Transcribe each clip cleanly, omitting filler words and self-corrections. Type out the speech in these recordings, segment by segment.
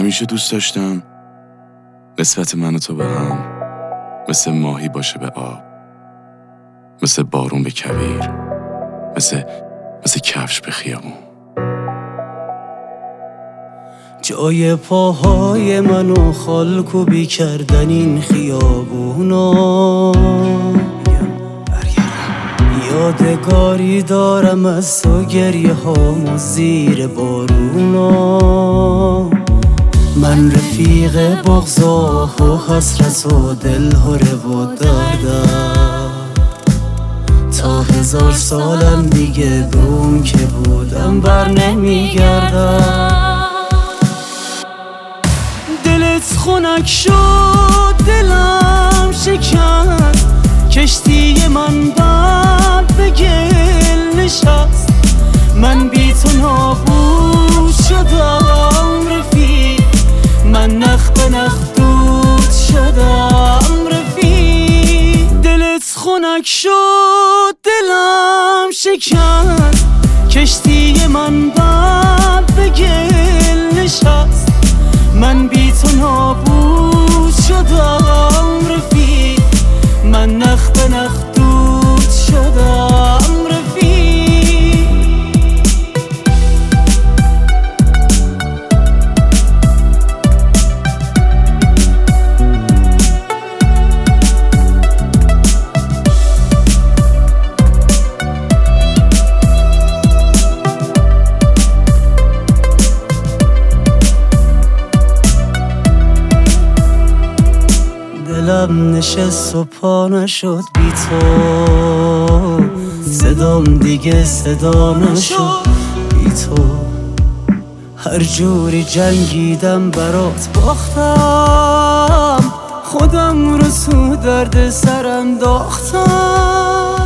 همیشه دوست داشتم نسبت من و تو به هم مثل ماهی باشه به آب، مثل بارون به کویر، مثل کفش به خیابون. جای پاهای منو خالکوبی کردن این خیابونا، یادگاری دارم از تو گریه هامو زیر بارونا. من رفیق بغضاه و حسرت و دلهره و دردم، تا 1000 سالم دیگه به اون که بودم بر نمیگردم. دلت خنک شد، دلم شکست، کشتی من بعد به گل نشست. من بی تو نابود شدم رفیق، من نخ به نخ دود شدم رفیق. دلت خنک شد، دلم شکست، کشتی من بعد به گل نشست. من بی تو نابود شدم رفیق، من نخ به نخ دود شدم رفیق. دلم نشست و پا نشد بی تو، صدام دیگه صدا نشد بی تو. هر جوری جنگیدم برات باختم، خودم رو تو درد سر انداختم.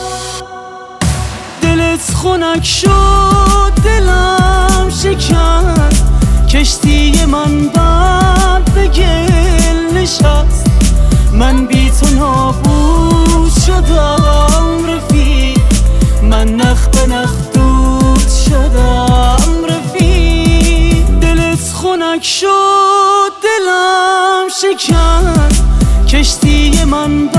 دلت خنک شد، دلم شکست، کشتی من بعد به گل نشست. من بی تو نابود شدم رفیق، من نخ به نخ دود شدم رفیق. دلت خنک شد، دلم شکست، کشتی من